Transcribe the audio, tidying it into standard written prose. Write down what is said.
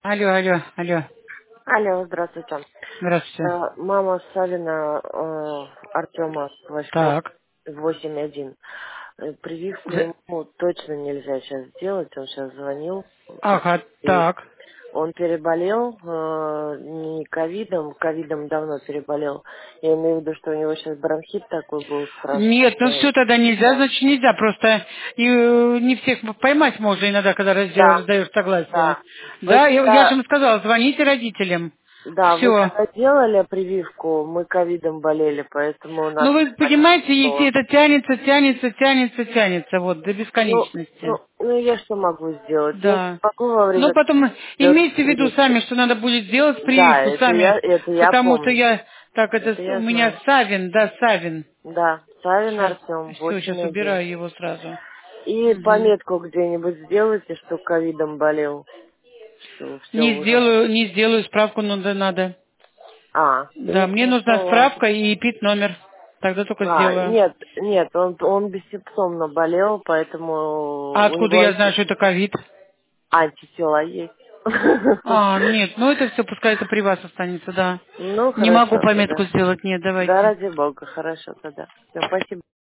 Алло, алло, алло. Алло, здравствуйте. Здравствуйте. Мама Савина Артема с школы Так. 8.1. Прививку З- ему точно нельзя сейчас сделать. Он сейчас звонил. Ага, И так. он переболел не ковидом, ковидом давно переболел. Я имею в виду, что у него сейчас бронхит такой был страшный. Нет, ну все тогда нельзя, Да, значит нельзя. Просто не всех поймать можно иногда, когда да, раздаешь согласие. да. Вы Да, я же когда, ему сказала, звоните родителям. да, вы Все. когда делали прививку, мы ковидом болели, поэтому Ну нас вы понимаете, если это тянется, тянется, тянется, тянется, вот, до бесконечности. Ну, я что могу сделать? Я же Да. могу во Ну, время потом делать имейте в виду прививку. сами, что надо будет сделать Да, прививку сами, это я потому что помню. я, так это, Это у я меня знаю. Савин, да, Савин. Да, Савин Сейчас, Артем, все, сейчас 8.1. убираю его сразу. И Мгм. пометку где-нибудь сделайте, что ковидом болел. Что все уже. Не сделаю справку, но да, надо. Да, Ну мне нужна хорошо, ладно. справка и ПИТ номер. Тогда только сделаю. Нет, он бессимптомно болел, поэтому А у откуда него я знаю, что это ковид? антитела есть. А, нет, ну это все, пускай это при вас останется, да. Ну Не могу хорошо пометку тогда. сделать, нет, Да, давайте. ради бога, хорошо тогда. Все, спасибо.